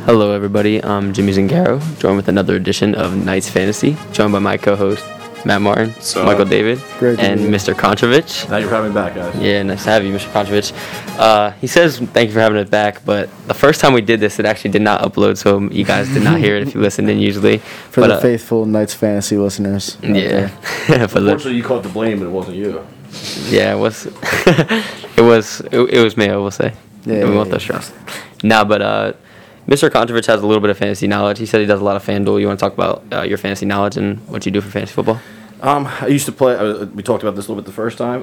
Hello, everybody. I'm Jimmy Zingaro, joined with another edition of Knights Fantasy, joined by my co-host, Matt Martin, Michael David, and Mr. Kontrovich. Now you're having me back, guys. Yeah, nice to have you, Mr. Kontrovich. He says thank you for having us back, but the first time we did this, it actually did not upload, so you guys did not hear it if you listened in usually. For the faithful Knights Fantasy listeners. Yeah. Unfortunately, you caught the blame, and it wasn't you. Yeah, it was. it was me, I will say. Yeah, we want those shots. Nah, but Mr. Kontrovich has a little bit of fantasy knowledge. He said he does a lot of FanDuel. You want to talk about your fantasy knowledge and what you do for fantasy football? I used to play. We talked about this a little bit the first time.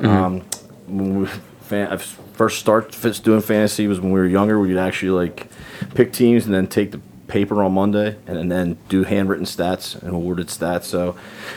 When I first started doing fantasy was when we were younger. We'd actually pick teams and then take the paper on Monday and then do handwritten stats and awarded stats. So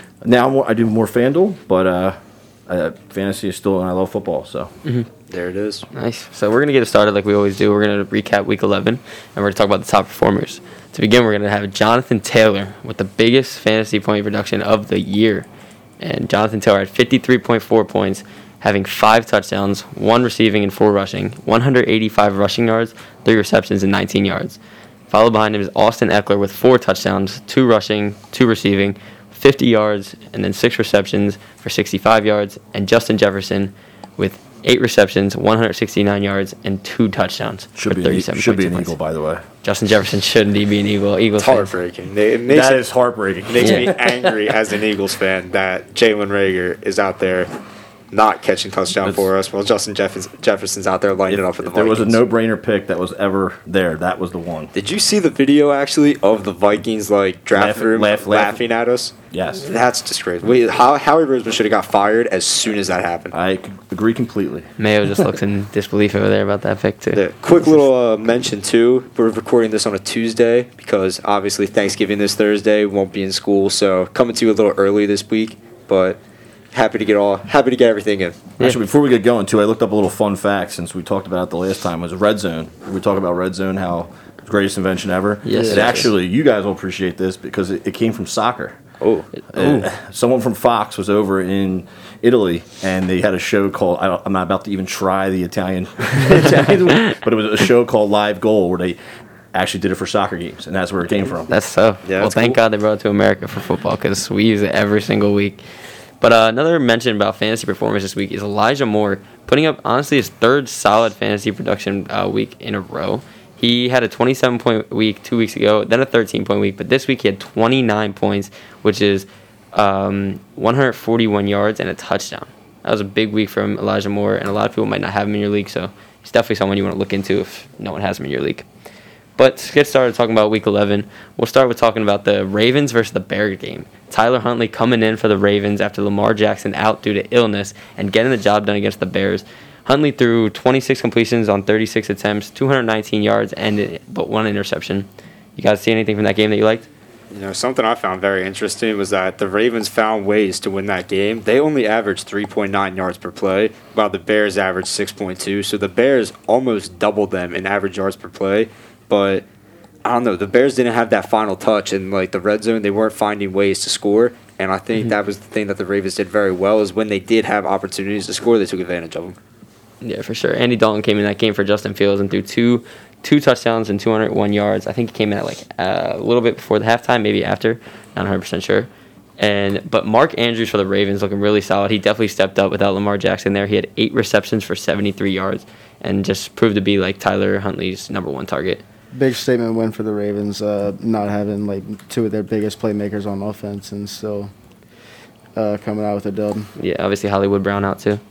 now I do more FanDuel, but fantasy is still, and I love football. So there it is. Nice. So we're going to get it started like we always do. We're going to recap Week 11, and we're going to talk about the top performers. To begin, we're going to have Jonathan Taylor with the biggest fantasy point production of the year. And Jonathan Taylor had 53.4 points, having 5 touchdowns, 1 receiving and 4 rushing, 185 rushing yards, 3 receptions, and 19 yards. Followed behind him is Austin Eckler with 4 touchdowns, 2 rushing, 2 receiving, 50 yards, and then 6 receptions for 65 yards. And Justin Jefferson with 8 receptions, 169 yards, and 2 touchdowns. Should be an Eagle, by the way. Justin Jefferson shouldn't be an Eagle. Eagles it's heartbreaking. That is heartbreaking. It makes me angry as an Eagles fan that Jalen Reagor is out there not catching touchdown for us while Justin Jefferson's out there lighting it up for the Vikings. There was a no-brainer pick that was ever there. That was the one. Did you see the video, actually, of the Vikings draft room laughing at us? Yes. That's disgraceful. Wait, Howie Roseman should have got fired as soon as that happened. I agree completely. Mayo just looks in disbelief over there about that pick, too. Yeah. Quick little mention, too. We're recording this on a Tuesday because, obviously, Thanksgiving this Thursday. Won't be in school, so coming to you a little early this week, but happy to get everything in. Actually, before we get going, too, I looked up a little fun fact since we talked about it the last time. It was Red Zone. We talked about Red Zone, how greatest invention ever. Yes. Actually, you guys will appreciate this because it came from soccer. Oh. Someone from Fox was over in Italy, and they had a show called, I'm not about to even try the Italian, but it was a show called Live Goal where they actually did it for soccer games, and that's where it came from. That's tough. Yeah, well, thank God they brought it to America for football because we use it every single week. But another mention about fantasy performance this week is Elijah Moore putting up, honestly, his 3rd solid fantasy production week in a row. He had a 27-point week 2 weeks ago, then a 13-point week, but this week he had 29 points, which is 141 yards and a touchdown. That was a big week from Elijah Moore, and a lot of people might not have him in your league, so he's definitely someone you want to look into if no one has him in your league. But to get started talking about Week 11, we'll start with talking about the Ravens versus the Bears game. Tyler Huntley coming in for the Ravens after Lamar Jackson out due to illness and getting the job done against the Bears. Huntley threw 26 completions on 36 attempts, 219 yards, but 1 interception. You guys see anything from that game that you liked? Something I found very interesting was that the Ravens found ways to win that game. They only averaged 3.9 yards per play, while the Bears averaged 6.2. So the Bears almost doubled them in average yards per play. But I don't know, the Bears didn't have that final touch in the red zone. They weren't finding ways to score, and I think that was the thing that the Ravens did very well is when they did have opportunities to score, they took advantage of them. Yeah, for sure. Andy Dalton came in that game for Justin Fields and threw two touchdowns and 201 yards. I think he came in at a little bit before the halftime, maybe after. Not 100% sure. But Mark Andrews for the Ravens looking really solid. He definitely stepped up without Lamar Jackson there. He had 8 receptions for 73 yards and just proved to be Tyler Huntley's number 1 target. Big statement win for the Ravens, not having 2 of their biggest playmakers on offense and still coming out with a dub. Yeah, obviously Hollywood Brown out too.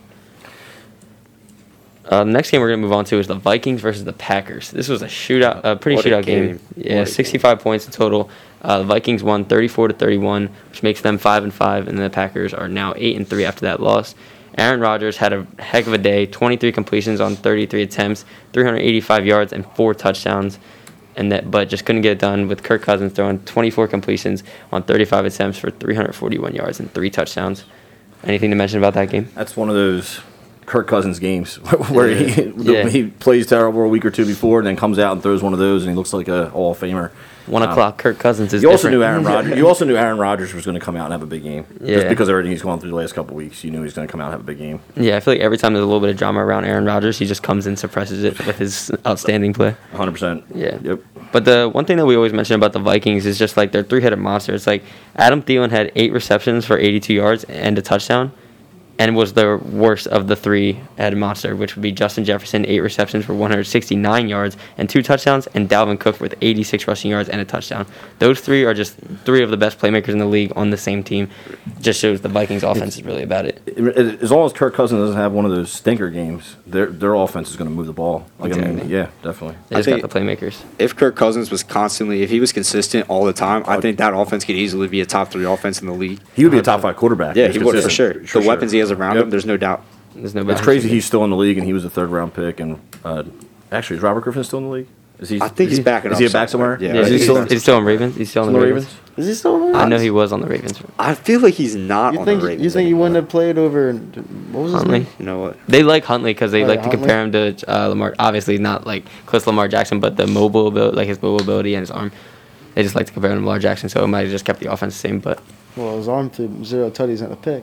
The next game we're going to move on to is the Vikings versus the Packers. This was a pretty shootout game. Yeah, 65 points in total. The Vikings won 34-31, which makes them 5-5, and the Packers are now 8-3 after that loss. Aaron Rodgers had a heck of a day, 23 completions on 33 attempts, 385 yards, and 4 touchdowns, but just couldn't get it done with Kirk Cousins throwing 24 completions on 35 attempts for 341 yards and 3 touchdowns. Anything to mention about that game? That's one of those Kirk Cousins games where Yeah. he plays terrible a week or two before, and then comes out and throws one of those, and he looks like a Hall of Famer. 1 o'clock, Kirk Cousins is You also different. knew Aaron Rodgers. You also knew Aaron Rodgers was going to come out and have a big game. Yeah. Just because of everything he's gone through the last couple of weeks, you knew he was going to come out and have a big game. Yeah, I feel like every time there's a little bit of drama around Aaron Rodgers, he just comes and suppresses it with his outstanding play. 100%. Yeah. Yep. But the one thing that we always mention about the Vikings is just like their three-headed monster. It's like Adam Thielen had 8 receptions for 82 yards and a touchdown, and was the worst of the three-headed monster, which would be Justin Jefferson, 8 receptions for 169 yards and 2 touchdowns, and Dalvin Cook with 86 rushing yards and a touchdown. Those 3 are just 3 of the best playmakers in the league on the same team. Just shows the Vikings offense is really about it. As long as Kirk Cousins doesn't have one of those stinker games, their offense is going to move the ball. Like, I mean, Exactly. yeah, definitely. They just think- got the playmakers. If Kirk Cousins was if he was consistent all the time, I think that offense could easily be a top 3 offense in the league. He would be a top 5 quarterback. Yeah, if he he's would for sure. consistent. The weapons he has around Yep. him, there's no doubt. There's no It's balance. crazy he's still in the league, and he was a 3rd round pick. And actually, is Robert Griffin still in the league? Is he? I think he's backing Is up he back somewhere? somewhere. Yeah, Yeah, he's still on Ravens. He's still on the Ravens. Is he still on? I know he was on the Ravens. I feel like he's not You on think the Ravens. you think he anymore. wouldn't have played over? What was his Huntley. name? You know what? They like Huntley because they Oh, like yeah, to compare him to Lamar. Obviously, not like close to Lamar Jackson, but the mobile ability, like his mobile ability and his arm. They just like to compare him to Lamar Jackson, so it might have just kept the offense the same. But Well, his arm threw 0 tutties and a pick.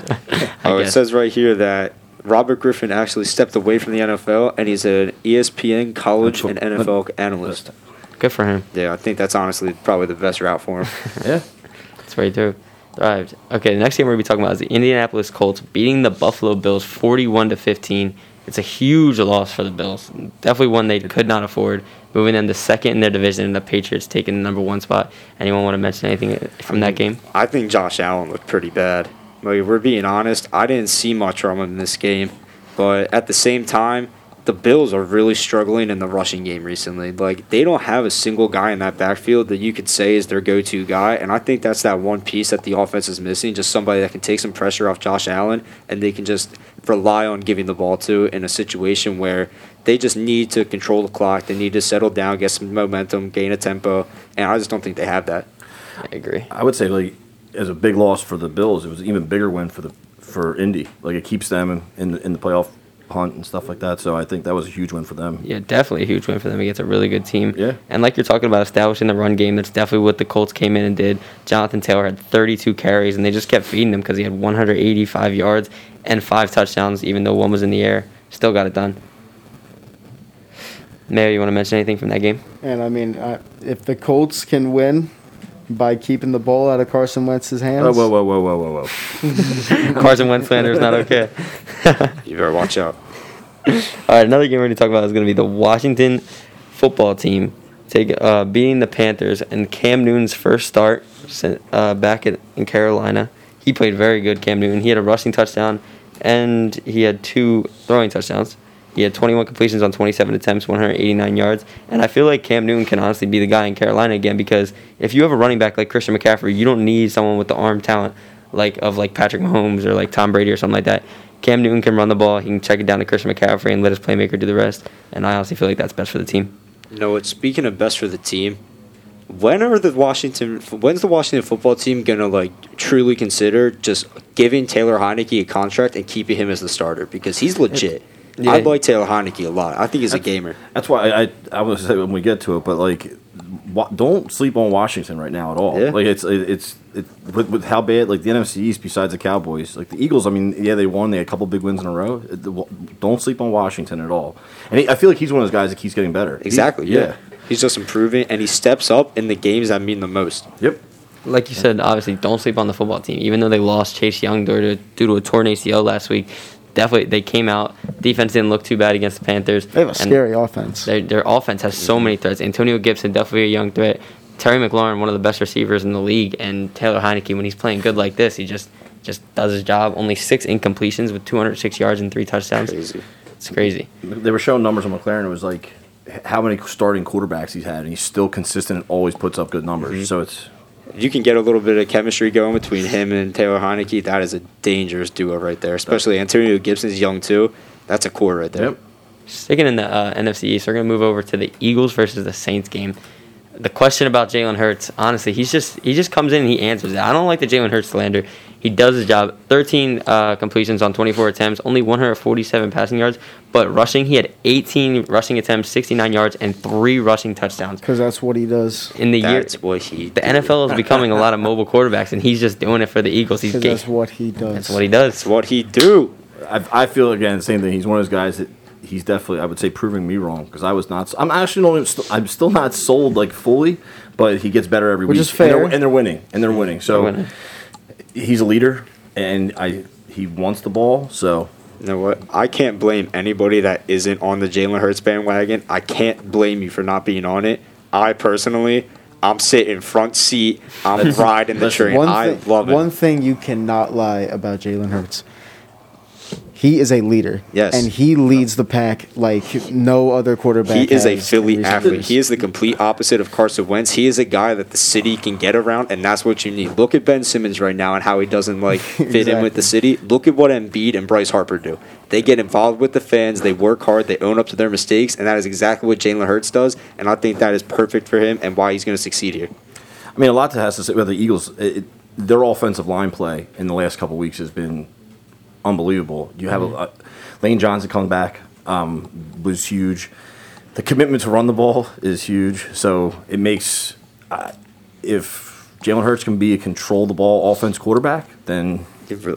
Oh, it guess. says right here that Robert Griffin actually stepped away from the NFL, and he's an ESPN college and NFL analyst. good for him. Yeah, I think that's honestly probably the best route for him. Yeah. That's where he thrived. Okay, the next game we're gonna be talking about is the Indianapolis Colts beating the Buffalo Bills 41-15. It's a huge loss for the Bills. Definitely one they could not afford. Moving them to second in their division, and the Patriots taking the number 1 spot. Anyone want to mention anything from that game? I think Josh Allen looked pretty bad. Like, if we're being honest, I didn't see much from him in this game. But at the same time, the Bills are really struggling in the rushing game recently. Like, they don't have a single guy in that backfield that you could say is their go-to guy. And I think that's that one piece that the offense is missing, just somebody that can take some pressure off Josh Allen and they can just rely on giving the ball to in a situation where they just need to control the clock. They need to settle down, get some momentum, gain a tempo. And I just don't think they have that. I agree. I would say, like, as a big loss for the Bills, it was an even bigger win for Indy. Like, it keeps them in the playoff hunt and stuff like that. So I think that was a huge win for them. Yeah, definitely a huge win for them against a really good team. Yeah. And like you're talking about establishing the run game, that's definitely what the Colts came in and did. Jonathan Taylor had 32 carries, and they just kept feeding him because he had 185 yards and 5 touchdowns, even though one was in the air. Still got it done. Mayo, you want to mention anything from that game? And I mean, if the Colts can win by keeping the ball out of Carson Wentz's hands, Oh, whoa. Carson Wentz slander is not okay. You better watch out. All right, another game we're going to talk about is going to be the Washington football team beating the Panthers. And Cam Newton's first start back in Carolina, he played very good, Cam Newton. He had a rushing touchdown, and he had 2 throwing touchdowns. He had 21 completions on 27 attempts, 189 yards. And I feel like Cam Newton can honestly be the guy in Carolina again, because if you have a running back like Christian McCaffrey, you don't need someone with the arm talent like Patrick Mahomes or like Tom Brady or something like that. Cam Newton can run the ball. He can check it down to Christian McCaffrey and let his playmaker do the rest. And I honestly feel like that's best for the team. You know what? Speaking of best for the team, when's the Washington football team gonna truly consider just giving Taylor Heineke a contract and keeping him as the starter, because he's legit. Yeah. I like Taylor Heineke a lot. I think he's a gamer. That's why I would say when we get to it, but don't sleep on Washington right now at all. Yeah. Like it's with how bad the NFC East besides the Cowboys, the Eagles. I mean, yeah, they won. They had a couple big wins in a row. Don't sleep on Washington at all. And I feel like he's one of those guys that keeps getting better. Exactly. Yeah. He's just improving, and he steps up in the games that mean the most. Yep. Like you said, obviously, don't sleep on the football team. Even though they lost Chase Young due to a torn ACL last week, definitely they came out. Defense didn't look too bad against the Panthers. they have a And scary offense. Their offense has so many threats. Antonio Gibson, definitely a young threat. Terry McLaurin, one of the best receivers in the league. And Taylor Heineke, when he's playing good like this, he just does his job. Only 6 incompletions with 206 yards and 3 touchdowns. Crazy. It's crazy. They were showing numbers on McLaren. It was how many starting quarterbacks he's had, and he's still consistent and always puts up good numbers. Mm-hmm. So it's. If you can get a little bit of chemistry going between him and Taylor Heineke, that is a dangerous duo right there. Especially Antonio Gibson's young too. That's a core right there. Yep. Sticking in the NFC East, we're going to move over to the Eagles versus the Saints game. The question about Jalen Hurts, honestly, he just comes in and he answers it. I don't like the Jalen Hurts slander. He does his job. 13 completions on 24 attempts, only 147 passing yards. But rushing, he had 18 rushing attempts, 69 yards, and 3 rushing touchdowns. Because that's what he does. In the year, That's what he the NFL is becoming a lot of mobile quarterbacks, and he's just doing it for the Eagles. He's Because that's what he does. That's what he does. That's what he do. I feel again the same thing. He's one of those guys that he's definitely, I would say, proving me wrong because I was not. I'm actually I'm still not sold like fully, but he gets better every Which week. is fair. And they're winning. So They're winning. he's a leader, and he wants the ball. So You know what? I can't blame anybody that isn't on the Jalen Hurts bandwagon. I can't blame you for not being on it. I personally, I'm sitting front seat. I'm riding the train. I love it. One thing you cannot lie about Jalen Hurts. He is a leader. Yes. And he leads the pack like no other quarterback. He is a has Philly in recent athlete. years. He is the complete opposite of Carson Wentz. He is a guy that the city can get around, and that's what you need. Look at Ben Simmons right now and how he doesn't fit in with the city. Look at what Embiid and Bryce Harper do. They get involved with the fans. They work hard. They own up to their mistakes, and that is exactly what Jalen Hurts does. And I think that is perfect for him and why he's going to succeed here. I mean, a lot has to say about the Eagles. Their offensive line play in the last couple of weeks has been unbelievable. You have Lane Johnson coming back was huge. The commitment to run the ball is huge. So it makes if Jalen Hurts can be a control the ball offense quarterback, then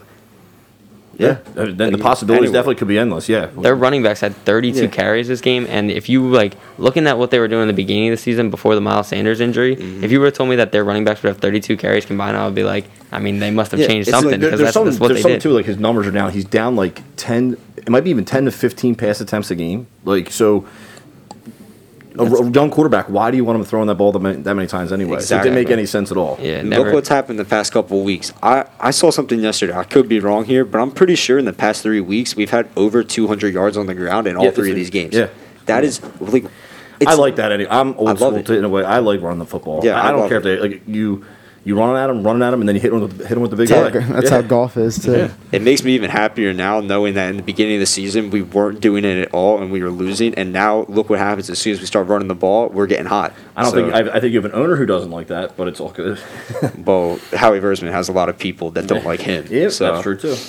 then the possibilities definitely could be endless. Yeah, Their running backs had 32 carries this game, and if you looking at what they were doing in the beginning of the season before the Miles Sanders injury, if you would have told me that their running backs would have 32 carries combined, I would be like, I mean, they must have changed something because that's what they did. Too, like his numbers are down. He's down like 10. It might be even 10 to 15 pass attempts a game. Like so. A young quarterback, why do you want him throwing that ball that many times anyway? Exactly. It didn't make any sense at all. Yeah, Look what's happened the past couple of weeks. I saw something yesterday. I could be wrong here, but I'm pretty sure in the past 3 weeks we've had over 200 yards on the ground in all 3 of these games. Yeah. That is like. I like that. Anyway. I'm I old love school it. in a way. I like running the football. Yeah, I I don't love care if they you run at him, and then you hit him with the big leg. That's how golf is too. Yeah. It makes me even happier now knowing that in the beginning of the season we weren't doing it at all and we were losing. And now look what happens as soon as we start running the ball, we're getting hot. I think you have an owner who doesn't like that, but it's all good. Well, Howie Versman has a lot of people that don't like him. Yeah, so. that's true too.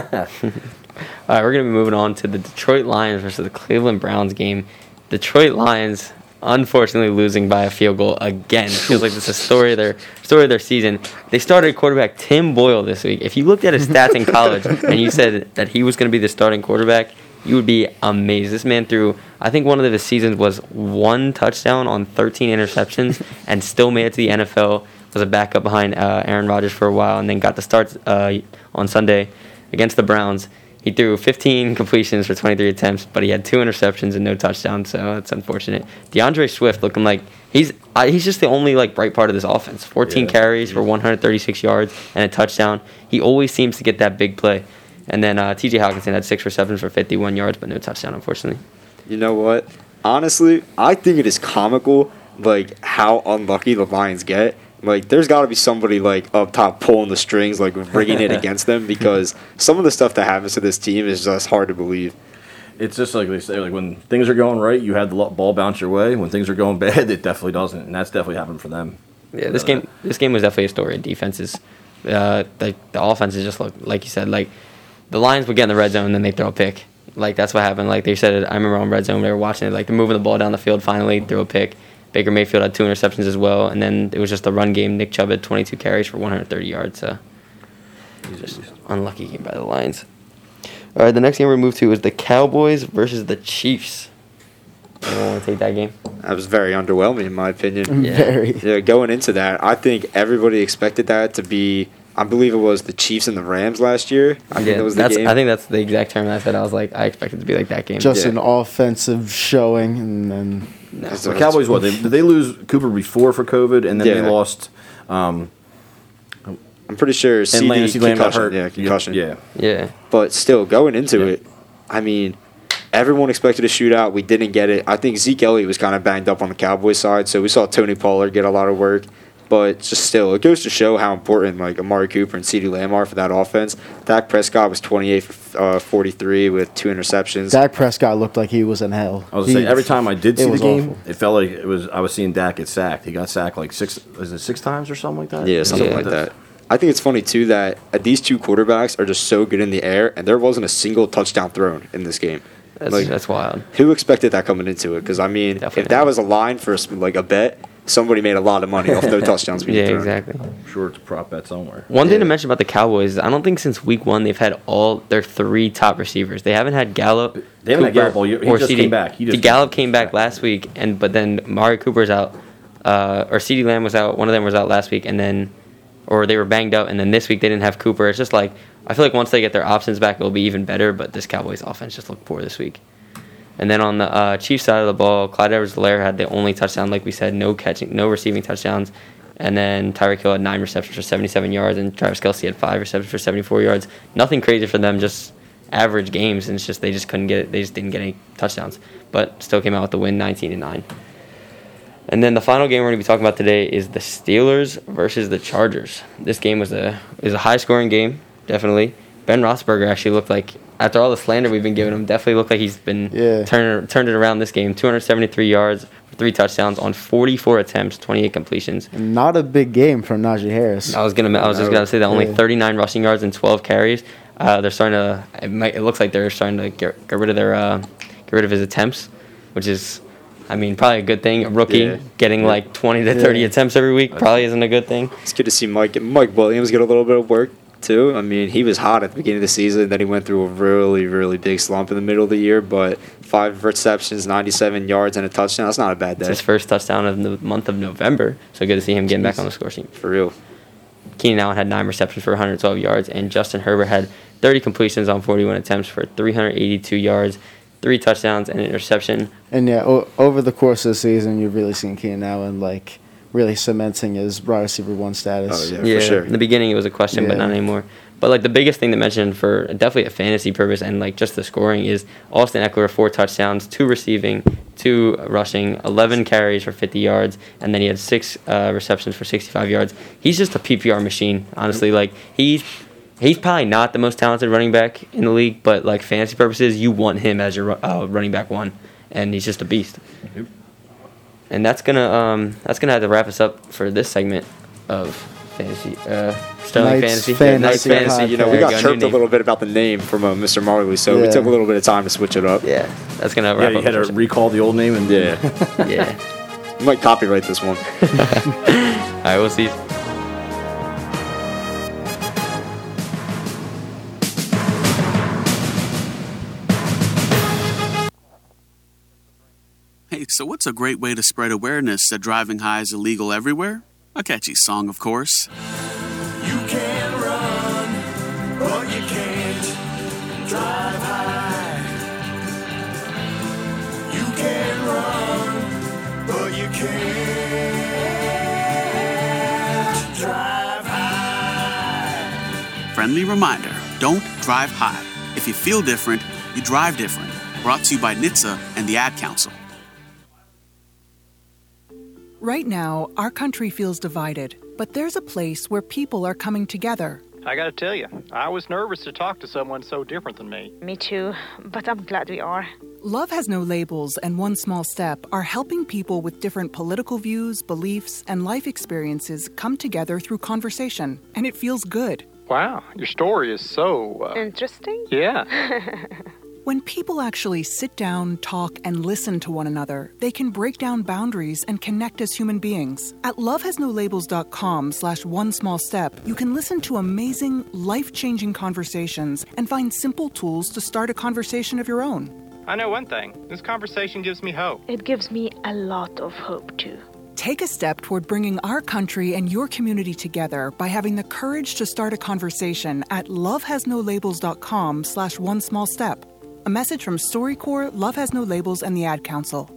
All right, we're going to be moving on to the Detroit Lions versus the Cleveland Browns game. Detroit Lions, unfortunately, losing by a field goal again. Feels like this is a story of their season. They started quarterback Tim Boyle this week. If you looked at his stats in college and you said that he was going to be the starting quarterback, you would be amazed. This man threw, I think one of his seasons was 1 touchdown on 13 interceptions and still made it to the NFL. Was a backup behind Aaron Rodgers for a while and then got the start on Sunday against the Browns. He threw 15 completions for 23 attempts, but he had 2 interceptions and no touchdowns, so that's unfortunate. DeAndre Swift looking like he's just the only bright part of this offense. 14 carries for 136 yards and a touchdown. He always seems to get that big play. And then T.J. Hawkinson had 6 receptions for 51 yards, but no touchdown, unfortunately. You know what? Honestly, I think it is comical, how unlucky the Lions get. There's got to be somebody, up top pulling the strings, rigging it against them, because some of the stuff that happens to this team is just hard to believe. It's just like they say, when things are going right, you have the ball bounce your way. When things are going bad, it definitely doesn't, and that's definitely happened for them. Yeah, this game was definitely a story of defenses. The offenses just look, like you said, the Lions would get in the red zone and then they throw a pick. That's what happened. They said it, I remember on red zone, they were watching it, they're moving the ball down the field, finally threw a pick. Baker Mayfield had 2 interceptions as well, and then it was just a run game. Nick Chubb had 22 carries for 130 yards, so just unlucky game by the Lions. All right, the next game we're moved to is the Cowboys versus the Chiefs. Anyone want to take that game? That was very underwhelming, in my opinion. Yeah. Very. Yeah, going into that, I think everybody expected that to be. I believe it was the Chiefs and the Rams last year. I think that was the game. I think that's the exact term I said. I was like, I expected it to be like that game. Just an offensive showing, and then The Cowboys, did they lose Cooper before for COVID, and then they lost. I'm pretty sure CD concussion. got hurt. Yeah, concussion. Yeah. But still, going into it, I mean, everyone expected a shootout. We didn't get it. I think Zeke Elliott was kind of banged up on the Cowboys side, so we saw Tony Pollard get a lot of work. But just still, it goes to show how important Amari Cooper and CeeDee Lamb are for that offense. Dak Prescott was 28 for 43 with 2 interceptions. Dak Prescott looked like he was in hell. I was saying every time I did see the game, awful. it felt like I was seeing Dak get sacked. He got sacked 6 times or something like that. Yeah, something like that. I think it's funny too that these two quarterbacks are just so good in the air, and there wasn't a single touchdown thrown in this game. That's wild. Who expected that coming into it? Because I mean, Definitely if that was a line for like a bet, somebody made a lot of money off no touchdowns being Yeah, thrown. exactly. I'm sure it's a prop bet somewhere. One thing to mention about the Cowboys is I don't think since week 1 they've had all their 3 top receivers. They haven't had Gallup. They haven't had Cooper, Gallup all year. He or just CD. came back. Gallup came back last week, but then Mari Cooper's out, or CeeDee Lamb was out. One of them was out last week, or they were banged up, and then this week they didn't have Cooper. It's just like I feel like once they get their options back, it'll be even better. But this Cowboys offense just looked poor this week. And then on the Chiefs side of the ball, Clyde Edwards-Helaire had the only touchdown, like we said, no receiving touchdowns. And then Tyreek Hill had 9 receptions for 77 yards, and Travis Kelce had 5 receptions for 74 yards. Nothing crazy for them, just average games, and it's just they just couldn't get it. They just didn't get any touchdowns, but still came out with the win, 19-9. And then the final game we're going to be talking about today is the Steelers versus the Chargers. This game is a high-scoring game, definitely. Ben Roethlisberger actually looked like, after all the slander we've been giving him, definitely looked like he's been turned it around this game. 273 yards, 3 touchdowns on 44 attempts, 28 completions. Not a big game from Najee Harris. I was just gonna say that only 39 rushing yards and 12 carries. They're starting to. It looks like they're starting to get rid of his attempts, which is, I mean, probably a good thing. A rookie getting like 20 to 30 attempts every week probably isn't a good thing. It's good to see Mike Williams get a little bit of work too. I mean, he was hot at the beginning of the season, then he went through a really, really big slump in the middle of the year, but 5 receptions, 97 yards, and a touchdown. That's not a bad day. It's his first touchdown of the month of November, so good to see him getting back on the score sheet. For real. Keenan Allen had 9 receptions for 112 yards, and Justin Herbert had 30 completions on 41 attempts for 382 yards, 3 touchdowns, and an interception. And over the course of the season, you've really seen Keenan Allen really cementing his wide receiver 1 status. Oh, yeah, for sure. In the beginning it was a question, but not anymore. But like the biggest thing to mention for definitely a fantasy purpose and like just the scoring is Austin Eckler, 4 touchdowns, 2 receiving, 2 rushing, 11 carries for 50 yards, and then he had 6 receptions for 65 yards. He's just a PPR machine, honestly. Like he's probably not the most talented running back in the league, but like fantasy purposes, you want him as your running back 1, and he's just a beast. Yep. And that's gonna have to wrap us up for this segment of fantasy. Sterling Knights Fantasy. Fantasy Knights Fantasy. Podcast. You know, we There got you go, chirped new a name. little bit about the name from Mr. Marley, so we took a little bit of time to switch it up. Yeah, that's gonna Yeah, wrap you up. had to the recall the old name and yeah. We might copyright this one. All right, we'll see. Hey, so what's a great way to spread awareness that driving high is illegal everywhere? A catchy song, of course. You can run, but you can't drive high. You can run, but you can't drive high. Friendly reminder, don't drive high. If you feel different, you drive different. Brought to you by NHTSA and the Ad Council. Right now, our country feels divided, but there's a place where people are coming together. I gotta tell you, I was nervous to talk to someone so different than me. Me too, but I'm glad we are. Love Has No Labels and One Small Step are helping people with different political views, beliefs, and life experiences come together through conversation, and it feels good. Wow, your story is so, Interesting? yeah. When people actually sit down, talk, and listen to one another, they can break down boundaries and connect as human beings. At lovehasnolabels.com/onesmallstep, you can listen to amazing, life-changing conversations and find simple tools to start a conversation of your own. I know one thing. This conversation gives me hope. It gives me a lot of hope too. Take a step toward bringing our country and your community together by having the courage to start a conversation at lovehasnolabels.com/onesmallstep. A message from StoryCorps, Love Has No Labels, and the Ad Council.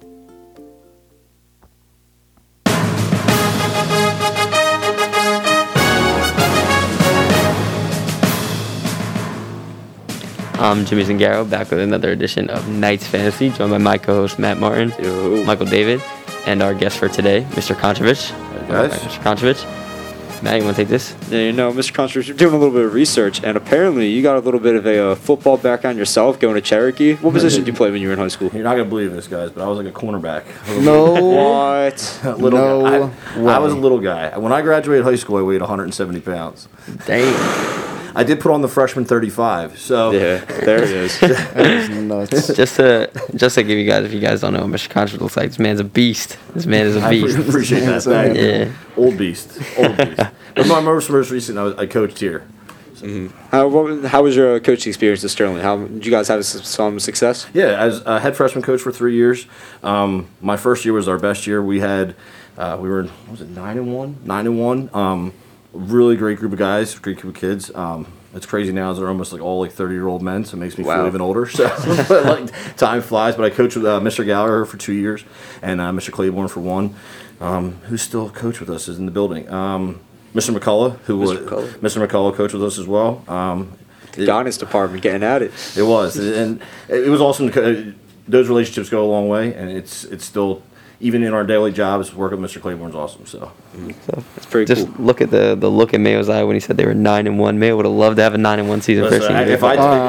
I'm Jimmy Zingaro, back with another edition of Knights Fantasy, joined by my co-host Matt Martin, Michael David, and our guest for today, Mr. Konchovich. Guys. Mr. Konchovich. Matt, you want to take this? Yeah, Mr. Constance, you're doing a little bit of research, and apparently you got a little bit of a football background yourself, going to Cherokee. What position did you play when you were in high school? You're not gonna believe this, guys, but I was like a cornerback. No. What? Little No guy. I was a little guy. When I graduated high school, I weighed 170 pounds. Dang. I did put on the freshman 35. So Yeah, there it is. That is nuts. just to give you guys, if you guys don't know what Mr. Contra looks like, this man's a beast. This man is a I beast. appreciate that. Yeah. Thank you. Yeah. Old beast. But my most recent, I coached here. How was your coaching experience at Sterling? How did you guys have some success? Yeah, as a head freshman coach for 3 years. My first year was our best year. We had, we were, what was it, 9-1? 9-1. Really great group of guys, great group of kids. It's crazy now, they're almost like all like 30-year-old men, so it makes me feel even older. So, but like time flies. But I coached with Mr. Gallagher for 2 years, and Mr. Claiborne for 1. Who's still a coach with us is in the building. Mr. McCullough, Mr. McCullough coached with us as well. The guidance department getting at it. It was, and it was awesome. Those relationships go a long way, and it's still, even in our daily jobs, working with Mr. Claiborne's awesome. So it's pretty Just cool. look at the look in Mayo's eye when he said they were 9-1. Mayo would have loved to have a 9-1 season Listen, first year.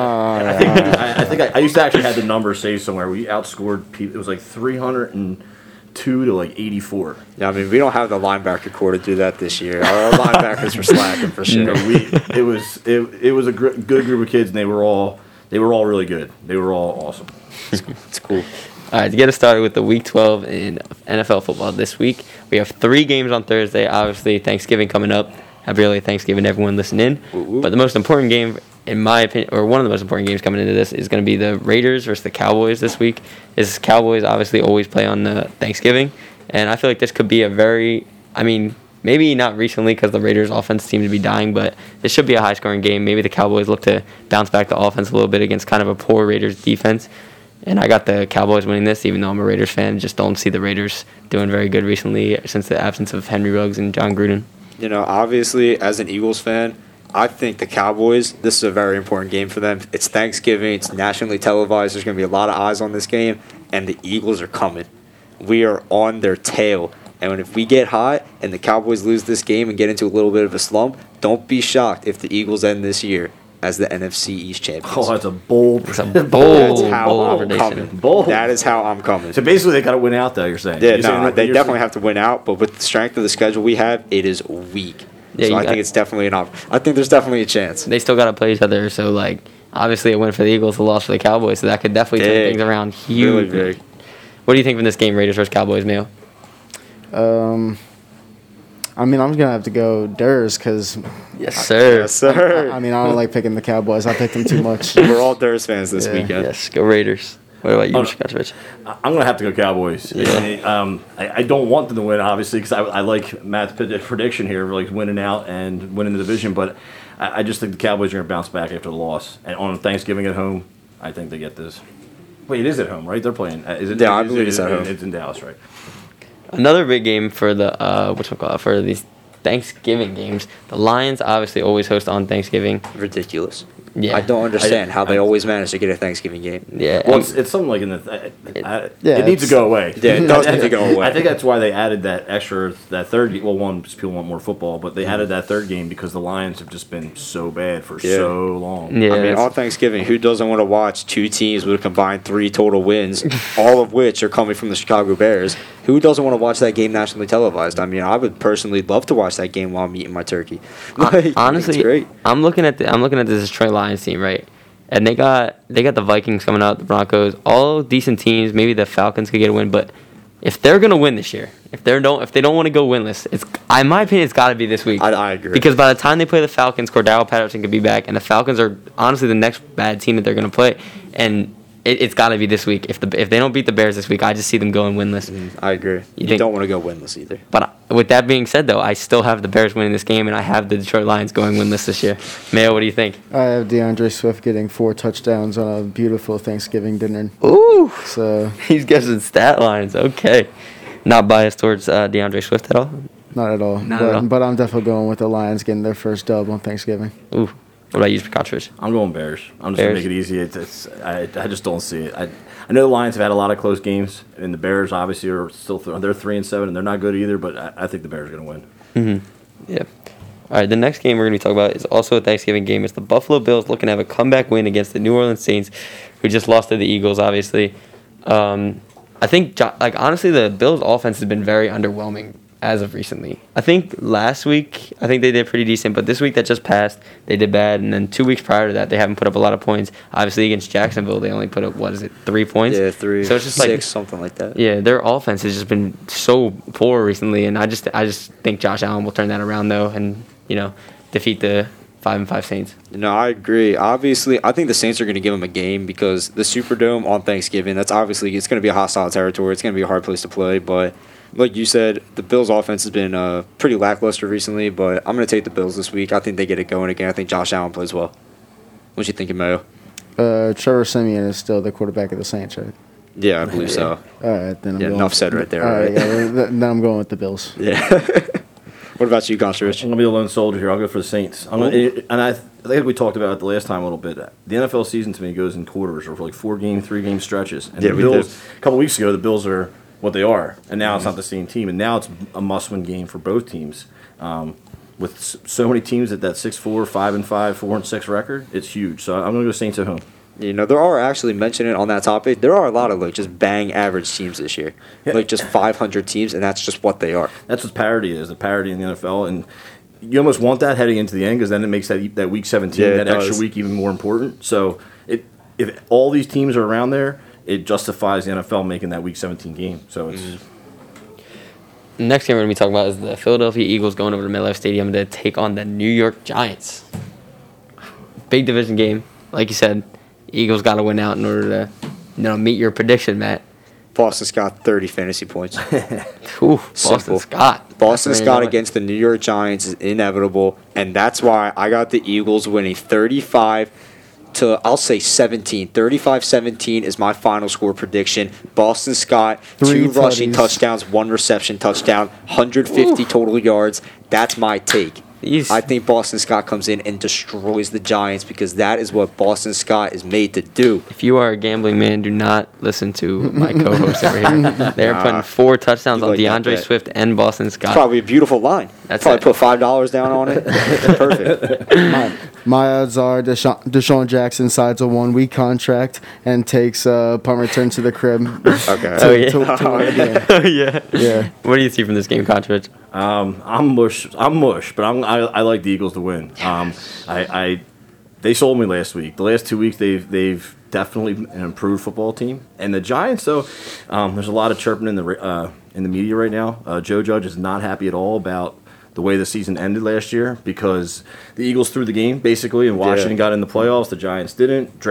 I think I used to actually have the number saved somewhere. We outscored people. It was like 302 to like 84. Yeah, I mean, we don't have the linebacker core to do that this year. Our linebackers were slacking for sure. It was a good group of kids, and they were all really good. They were all awesome. It's cool. All right, to get us started with the Week 12 in NFL football this week, we have 3 games on Thursday. Obviously, Thanksgiving coming up. Happy early Thanksgiving, everyone listening. But the most important game, in my opinion, or one of the most important games coming into this, is going to be the Raiders versus the Cowboys this week. Cowboys obviously always play on Thanksgiving, and I feel like this could be a very, maybe not recently because the Raiders' offense seems to be dying, but this should be a high-scoring game. Maybe the Cowboys look to bounce back the offense a little bit against kind of a poor Raiders defense. And I got the Cowboys winning this, even though I'm a Raiders fan. Just don't see the Raiders doing very good recently since the absence of Henry Ruggs and John Gruden. Obviously, as an Eagles fan, I think the Cowboys, this is a very important game for them. It's Thanksgiving. It's nationally televised. There's going to be a lot of eyes on this game, and the Eagles are coming. We are on their tail. And if we get hot and the Cowboys lose this game and get into a little bit of a slump, don't be shocked if the Eagles end this year as the NFC East champions. Oh, that's a bold. It's a That's bold how I'm prediction. coming. Bold. That is how I'm coming. So basically, they got to win out, though. You're saying? Yeah, You're saying no, that- they you're definitely saying- have to win out, but with the strength of the schedule we have, it is weak. Yeah, so you I think it's definitely I think there's definitely a chance. They still got to play each other, so obviously a win for the Eagles, a loss for the Cowboys, so that could definitely turn Big. things around Really huge. big. What do you think from this game, Raiders versus Cowboys, Mayo? I'm going to have to go Durs because, Yes, sir. Yes, sir. I don't like picking the Cowboys. I picked them too much. We're all Durs fans this Yeah. weekend. Yes, go Raiders. What about you, Mr. Kotrovich? I'm going to have to go Cowboys. Yeah. I don't want them to win, obviously, because I like Matt's prediction here, like winning out and winning the division. But I just think the Cowboys are going to bounce back after the loss. And on Thanksgiving at home, I think they get this. Wait, it is at home, right? They're playing. Is it? Yeah, I believe it's at home. It's in Dallas, right? Another big game for the for these Thanksgiving games. The Lions obviously always host on Thanksgiving. Ridiculous. Yeah. I don't understand how they always manage to get a Thanksgiving game. Yeah. Well, and- it's something like in the. Yeah, it needs to it's- go away. Yeah, it does need to go away. I think that's why they added that third game. Well, one, because people want more football, but they added that third game because the Lions have just been so bad for Yeah. so long. yeah, I mean, that's- on Thanksgiving, who doesn't want to watch two teams with a combined 3 total wins, all of which are coming from the Chicago Bears? Who doesn't want to watch that game nationally televised? I mean, I would personally love to watch that game while I'm eating my turkey. honestly, it's great. I'm looking at this Detroit Lions team, right? And they got the Vikings coming out, the Broncos, all decent teams. Maybe the Falcons could get a win, but if they're gonna win this year, if they don't want to go winless, in my opinion, it's got to be this week. I agree. Because by the time they play the Falcons, Cordell Patterson could be back, and the Falcons are honestly the next bad team that they're gonna play, and it's got to be this week. If they don't beat the Bears this week, I just see them going winless. I agree. You think- don't want to go winless either. But with that being said, though, I still have the Bears winning this game, and I have the Detroit Lions going winless this year. Mayo, what do you think? I have DeAndre Swift getting 4 touchdowns on a beautiful Thanksgiving dinner. Ooh, So, he's guessing stat lines. Okay, not biased towards DeAndre Swift at all. not at all. Not at all. But I'm definitely going with the Lions getting their first dub on Thanksgiving. Ooh, what about you, Kotrovich? I'm going Bears. I'm just Bears. gonna make it easy. I just don't see it. I know the Lions have had a lot of close games, and the Bears obviously are still they're 3-7, and they're not good either. But I think the Bears are gonna win. Yeah. All right, the next game we're going to be talking about is also a Thanksgiving game. It's the Buffalo Bills looking to have a comeback win against the New Orleans Saints, who just lost to the Eagles, obviously. I think, honestly, the Bills' offense has been very underwhelming as of recently. I think last week, they did pretty decent, but this week that just passed, they did bad. And then 2 weeks prior to that, they haven't put up a lot of points. Obviously, against Jacksonville, they only put up, 3 points? Yeah, 3. So it's just 6, something like that. Yeah, their offense has just been so poor recently, and I just think Josh Allen will turn that around, though, and, defeat the 5-5 Saints. No, I agree. Obviously, I think the Saints are going to give them a game because the Superdome on Thanksgiving, it's going to be a hostile territory. It's going to be a hard place to play. But like you said, the Bills' offense has been pretty lackluster recently, but I'm going to take the Bills this week. I think they get it going again. I think Josh Allen plays well. What you thinking, Mayo? Trevor Siemian is still the quarterback of the Saints, right? Yeah, I believe so. All right, then I'm going enough said right there. All right, then I'm going with the Bills. Yeah. What about you, Gonzalez? I'm going to be a lone soldier here. I'll go for the Saints. I think we talked about it the last time a little bit. The NFL season to me goes in quarters or for like 4-game, 3-game stretches. And the Bills, a couple weeks ago, the Bills are what they are. And now it's not the same team. And now it's a must-win game for both teams. With so many teams at that 6-4, 5-5, 4-6 record, it's huge. So I'm going to go Saints at home. There are actually, mentioning on that topic, there are a lot of just bang average teams this year. Yeah. Just 500 teams, and that's just what they are. That's what parity is, the parity in the NFL. And you almost want that heading into the end because then it makes that Week 17, that extra week even more important. So if all these teams are around there, it justifies the NFL making that Week 17 game. So it's... The next game we're going to be talking about is the Philadelphia Eagles going over to MetLife Stadium to take on the New York Giants. Big division game, like you said. Eagles got to win out in order to, meet your prediction, Matt. Boston Scott, 30 fantasy points. Ooh, Boston Scott. Boston Scott against the New York Giants is inevitable, and that's why I got the Eagles winning 35 to, I'll say 17. 35-17 is my final score prediction. Boston Scott, 2 rushing touchdowns, 1 reception touchdown, 150 total yards. That's my take. I think Boston Scott comes in and destroys the Giants because that is what Boston Scott is made to do. If you are a gambling man, do not listen to my co-host over here. They're putting 4 touchdowns on DeAndre Swift and Boston Scott. It's probably a beautiful line. That's probably put $5 down on it. Perfect. My odds are Deshaun Jackson signs a 1-week contract and takes punt return to the crib. Okay. Yeah. What do you see from this game, Contridge? I'm mush, but I like the Eagles to win. They sold me last week. The last 2 weeks they've definitely an improved football team. And the Giants, though, there's a lot of chirping in the media right now. Joe Judge is not happy at all about the way the season ended last year because the Eagles threw the game basically, and Washington got in the playoffs. The Giants didn't.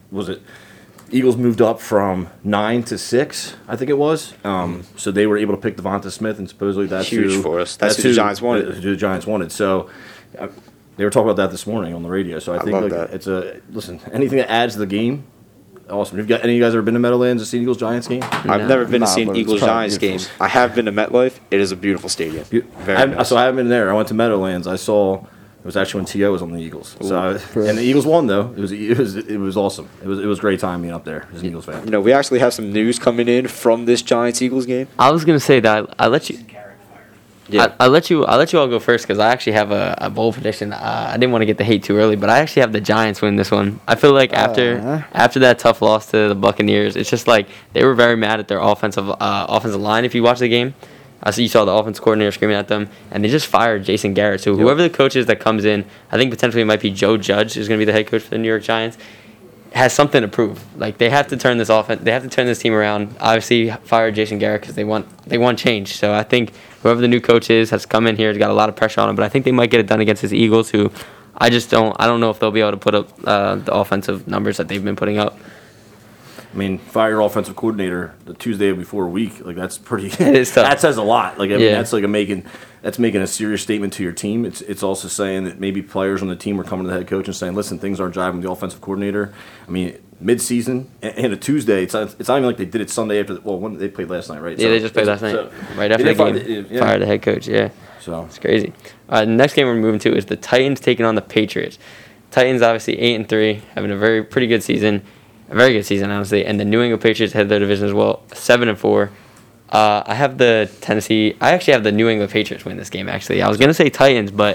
Eagles moved up from 9 to 6, I think it was. So they were able to pick Devonta Smith, and supposedly that's huge for us. That's who the Giants wanted. Who the Giants wanted. So they were talking about that this morning on the radio. So I think it's listen. Anything that adds to the game, awesome. Have you got any of you guys ever been to Meadowlands to see Eagles Giants game? I've never been to see an Eagles Giants game. I have been to MetLife. It is a beautiful stadium. Nice. So I haven't been there. I went to Meadowlands. I saw. It was actually when T.O. was on the Eagles. And the Eagles won, though. It was awesome. It was a great time being up there as an Eagles fan. We actually have some news coming in from this Giants-Eagles game. I was going to say that I let you... Yeah. I'll let you all go first because I actually have a bold prediction. I didn't want to get the hate too early, but I actually have the Giants win this one. I feel like after that tough loss to the Buccaneers, it's just like they were very mad at their offensive line. If you watch the game, you saw the offense coordinator screaming at them, and they just fired Jason Garrett. So whoever the coach is that comes in, I think potentially it might be Joe Judge who's going to be the head coach for the New York Giants, has something to prove. Like they have to turn this offense, they have to turn this team around. Obviously, fire Jason Garrett because they want change. So I think whoever the new coach is has come in here, has got a lot of pressure on him. But I think they might get it done against his Eagles, who I don't know if they'll be able to put up the offensive numbers that they've been putting up. I mean, fire your offensive coordinator the Tuesday before a week. Like that's pretty. It is tough. That says a lot. Like I mean, that's like making a serious statement to your team. It's also saying that maybe players on the team are coming to the head coach and saying, "Listen, things aren't jiving with the offensive coordinator." I mean, mid-season and a Tuesday. It's not even like they did it Sunday after. When they played last night, right? Yeah, they just played last night, right after the game. Fired the head coach. Yeah, so it's crazy. The next game we're moving to is the Titans taking on the Patriots. Titans obviously 8-3, having a pretty good season. A very good season, honestly. And the New England Patriots head their division as well, 7-4. I actually have the New England Patriots win this game, actually. I was going to say Titans, but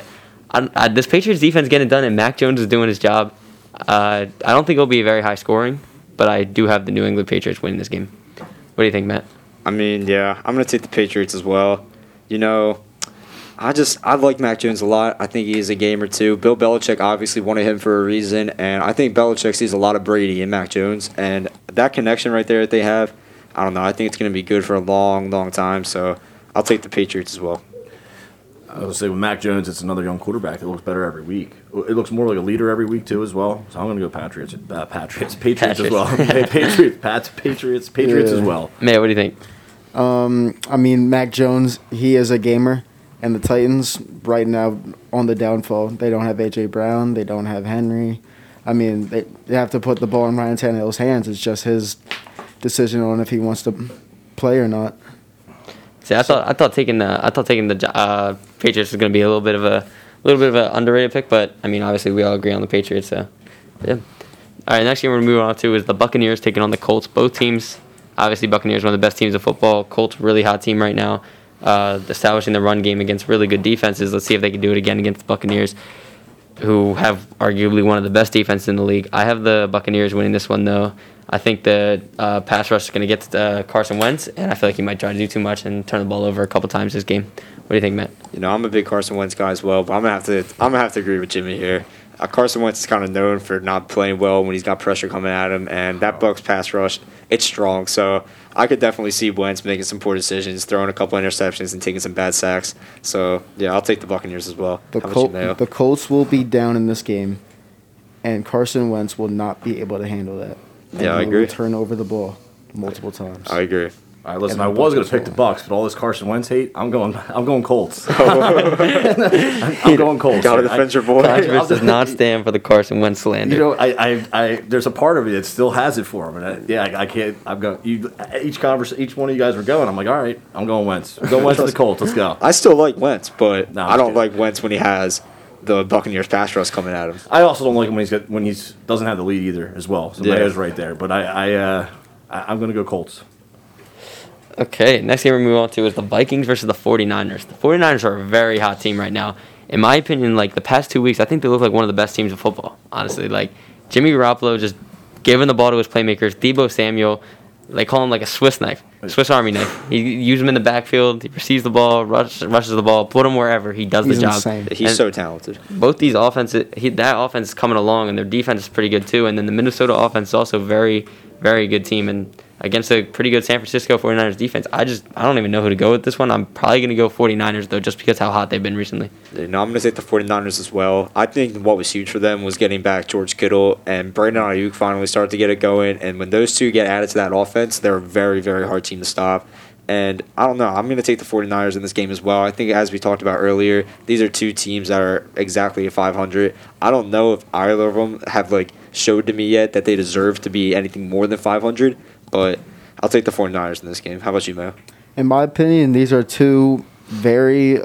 This Patriots defense getting it done, and Mac Jones is doing his job. I don't think it'll be very high scoring, but I do have the New England Patriots winning this game. What do you think, Matt? I mean, yeah, I'm going to take the Patriots as well. You know, I like Mac Jones a lot. I think he is a gamer too. Bill Belichick obviously wanted him for a reason, and I think Belichick sees a lot of Brady in Mac Jones, and that connection right there that they have, I don't know. I think it's going to be good for a long, long time, so I'll take the Patriots as well. I would say with Mac Jones, it's another young quarterback that looks better every week. It looks more like a leader every week too, as well. So I'm going to go Patriots as well. Patriots as well. Matt, what do you think? I mean, Mac Jones, he is a gamer, and the Titans right now on the downfall. They don't have A.J. Brown. They don't have Henry. I mean, they have to put the ball in Ryan Tannehill's hands. It's just his decision on if he wants to play or not. See, I thought taking the Patriots was going to be a little bit of an underrated pick, but I mean, obviously we all agree on the Patriots. So, yeah. All right, next game we're moving on to is the Buccaneers taking on the Colts. Both teams, obviously, Buccaneers one of the best teams of football. Colts really hot team right now, establishing the run game against really good defenses. Let's see if they can do it again against the Buccaneers, who have arguably one of the best defenses in the league. I have the Buccaneers winning this one though. I think the pass rush is going to get to Carson Wentz, and I feel like he might try to do too much and turn the ball over a couple times this game. What do you think, Matt? You know, I'm a big Carson Wentz guy as well, but I'm gonna have to agree with Jimmy here. Carson Wentz is kind of known for not playing well when he's got pressure coming at him, and that Bucs pass rush, it's strong. So I could definitely see Wentz making some poor decisions, throwing a couple interceptions, and taking some bad sacks. So yeah, I'll take the Buccaneers as well. The Colts will be down in this game, and Carson Wentz will not be able to handle that. Yeah, I agree. Turn over the ball multiple times. I agree. All right, listen, I was going to pick the Bucs, but all this Carson Wentz hate, I'm going Colts. I'm going Colts. Gotta defend your boy. Controversy does not stand for the Carson Wentz slander. You know, I there's a part of me that still has it for him, and I can't. I'm going. Each one of you guys were going. I'm like, all right, I'm going Wentz. I'm going Wentz to the Colts. Let's go. I still like Wentz, but No, I don't like Wentz when he has the Buccaneers pass rush coming at him. I also don't like him when he doesn't have the lead either as well. So Mayo's right there, but I'm going to go Colts. Okay, next game we're moving on to is the Vikings versus the 49ers. The 49ers are a very hot team right now. In my opinion, like the past 2 weeks, I think they look like one of the best teams of football, honestly. Like Jimmy Garoppolo just giving the ball to his playmakers. Deebo Samuel, they call him like a Swiss knife, Swiss Army knife. He uses him in the backfield. He receives the ball, rushes the ball, put him wherever. He does the job. Insane. He's so talented. Both these offenses, that offense is coming along, and their defense is pretty good too. And then the Minnesota offense is also very, very good team. And against a pretty good San Francisco 49ers defense, I don't even know who to go with this one. I'm probably going to go 49ers, though, just because how hot they've been recently. No, I'm going to take the 49ers as well. I think what was huge for them was getting back George Kittle, and Brandon Ayuk finally started to get it going. And when those two get added to that offense, they're a very, very hard team to stop. And I don't know. I'm going to take the 49ers in this game as well. I think, as we talked about earlier, these are two teams that are exactly at 500. I don't know if either of them have showed to me yet that they deserve to be anything more than 500, but I'll take the 49ers in this game. How about you, Mayo? In my opinion, these are two very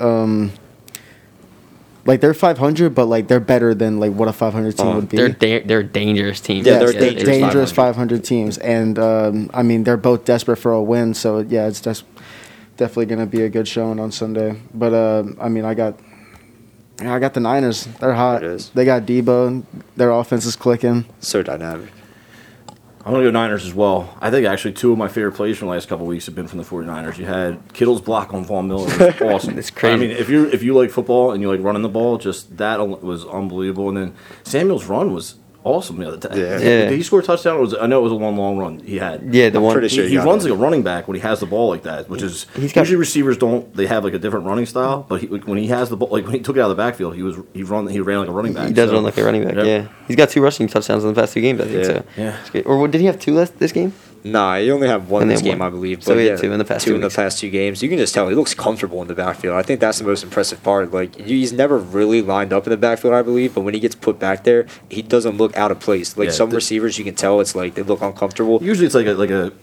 they're 500, but they're better than what a 500 team would be. They're dangerous teams. Yeah, they're dangerous dangerous 500 teams, and I mean they're both desperate for a win. So yeah, it's definitely going to be a good showing on Sunday. But I mean, I got the Niners. They're hot. It is. They got Debo. Their offense is clicking. So dynamic. I'm going to go Niners as well. I think actually two of my favorite plays from the last couple of weeks have been from the 49ers. You had Kittle's block on Von Miller. It was awesome. It's crazy. I mean, if you like football and you like running the ball, just that was unbelievable. And then Samuel's run was awesome the other time. Yeah. Did he score a touchdown? I know it was a long run he had. Yeah, I'm pretty sure He runs like a running back when he has the ball like that, which is usually receivers don't. They have a different running style, but when he has the ball, when he took it out of the backfield, he ran like a running back. He does run like a running back. Yeah, he's got 2 rushing touchdowns in the past 2 games. I think so. Yeah. Or did he have 2 this game? Nah, he only had one this game, I believe. So but he had 2 in the past 2 in the weeks. past 2 games. You can just tell he looks comfortable in the backfield. I think that's the most impressive part. He's never really lined up in the backfield, I believe, but when he gets put back there, he doesn't look out of place. Some receivers, you can tell it's they look uncomfortable. Usually it's like a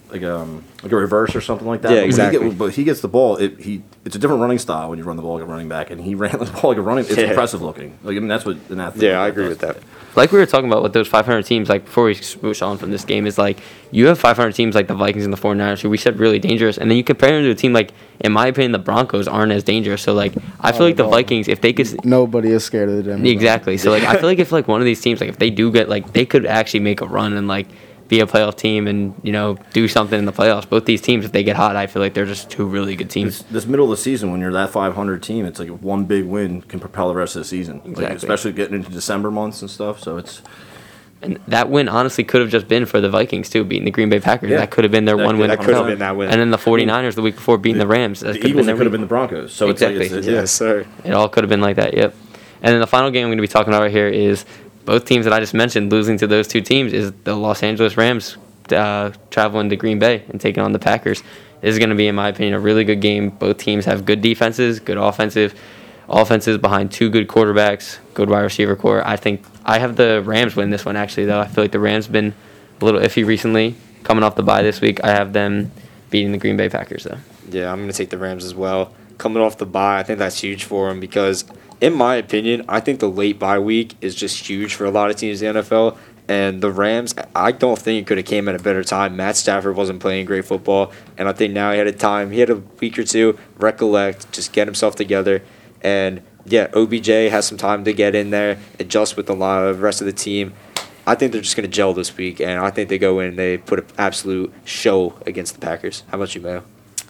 like a reverse or something like that. Yeah, But exactly. But he gets the ball. It's a different running style when you run the ball like a running back, and he ran the ball like a running. It's impressive looking. Like I mean, that's what an athlete. Yeah, I agree with that. Like we were talking about with those 500 teams, like before we swoosh on from this game, is like you have 500 teams like the Vikings and the 49ers, who we said really dangerous, and then you compare them to a team like, in my opinion, the Broncos aren't as dangerous. So like I feel like the Vikings, if they could, Nobody is scared of the Denver. exactly. So like I feel like if like one of these teams, like if they do get like they could actually make a run and like be a playoff team and do something in the playoffs. Both these teams, if they get hot, I feel like they're just two really good teams. This middle of the season, when you're that 500 team, it's like one big win can propel the rest of the season. Exactly. Like, especially getting into December months and stuff. So it's. And that win honestly could have just been for the Vikings too, beating the Green Bay Packers. Yeah. That could have been their one win. That could have been that win. And then the 49ers the week before beating the Rams. That The Eagles their could have win. been the Broncos. So Exactly. it's like, Yes, sir. It all could have been like that, yep. And then the final game I'm going to be talking about right here is both teams that I just mentioned losing to those two teams is the Los Angeles Rams traveling to Green Bay and taking on the Packers. This is going to be, in my opinion, a really good game. Both teams have good defenses, good offenses behind two good quarterbacks, good wide receiver core. I think I have the Rams win this one, actually, though. I feel like the Rams been a little iffy recently. Coming off the bye this week, I have them beating the Green Bay Packers, though. Yeah, I'm going to take the Rams as well. Coming off the bye, I think that's huge for them because, in my opinion, I think the late bye week is just huge for a lot of teams in the NFL. And the Rams, I don't think it could have came at a better time. Matt Stafford wasn't playing great football, and I think now he had a week or two, recollect, just get himself together. And, yeah, OBJ has some time to get in there, adjust with the rest of the team. I think they're just going to gel this week, and I think they go in and they put an absolute show against the Packers. How about you, Mayo?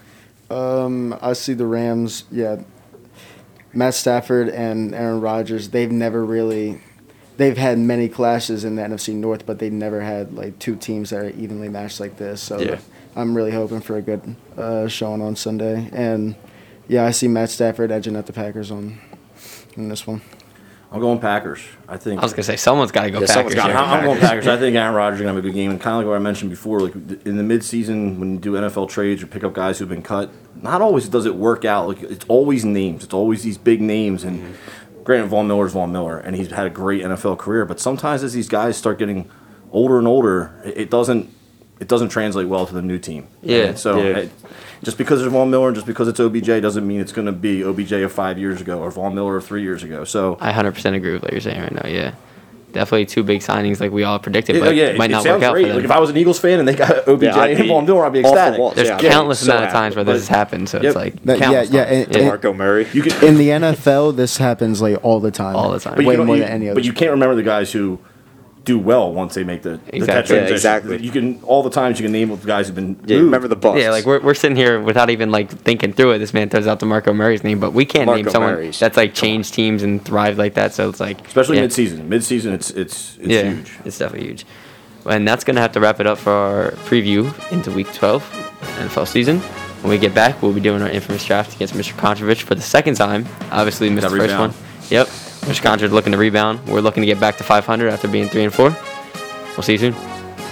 I see the Rams, Matt Stafford and Aaron Rodgers, they've had many clashes in the NFC North, but they never had like two teams that are evenly matched like this. So Yeah. I'm really hoping for a good showing on Sunday. And, I see Matt Stafford edging at the Packers in this one. I'm going Packers. I think. I was going to say, someone's got to go Yeah, someone's Packers. gotta here. I'm going Packers. I think Aaron Rodgers is going to have a big game. And kind of like what I mentioned before, like in the midseason, when you do NFL trades or pick up guys who've been cut, not always does it work out. Like it's always names. It's always these big names. And granted, Von Miller's Von Miller, and he's had a great NFL career. But sometimes as these guys start getting older and older, it doesn't translate well to the new team. Yeah. And so just because it's Von Miller and just because it's OBJ doesn't mean it's going to be OBJ of 5 years ago or Von Miller of 3 years ago. So I 100% agree with what you're saying right now, yeah. Definitely two big signings like we all predicted, but it might not sounds work out great. for them. Like if I was an Eagles fan and they got OBJ and Von Miller, I'd be off the ecstatic. wall. There's Yeah, countless so amount of times where this has happened, so Yep. it's like Countless times. DeMarco Murray. You can, In the NFL, this happens like all the time. All the time. but Way you, more you, than any other. but you can't remember the guys who do well once they make the Exactly. that Yeah, transition. exactly. You can all the times you can name the guys who've been Yeah, moved. remember the Bucks. Yeah, like we're sitting here without even like thinking through it. This man throws out DeMarco Murray's name, but we can't name DeMarco someone Murray's. that's like changed teams and thrived like that. So it's like especially yeah. midseason. Midseason, it's Yeah, huge. it's definitely huge. And that's gonna have to wrap it up for our preview into Week 12 NFL season. When we get back, we'll be doing our infamous draft against Mr. Kontrovich for the second time. Obviously, we missed That the first rebound. one. Yep, Mr. Kontrovich looking to rebound. We're looking to get back to 500 after being 3-4. We'll see you soon.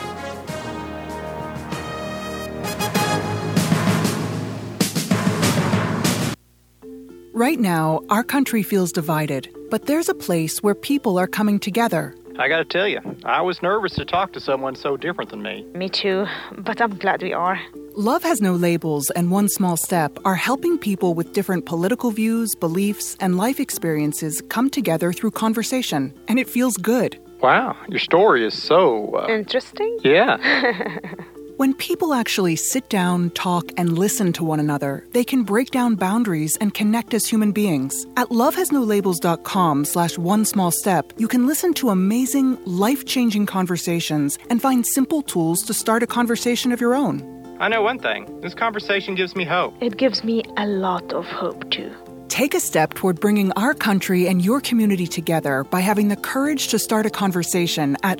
Right now, our country feels divided, but there's a place where people are coming together. I gotta tell you, I was nervous to talk to someone so different than me. Me too, but I'm glad we are. Love Has No Labels and One Small Step are helping people with different political views, beliefs, and life experiences come together through conversation, and it feels good. Wow, your story is so, Interesting? yeah. When people actually sit down, talk, and listen to one another, they can break down boundaries and connect as human beings. At lovehasnolabels.com/onesmallstep, you can listen to amazing, life-changing conversations and find simple tools to start a conversation of your own. I know one thing. This conversation gives me hope. It gives me a lot of hope too. Take a step toward bringing our country and your community together by having the courage to start a conversation at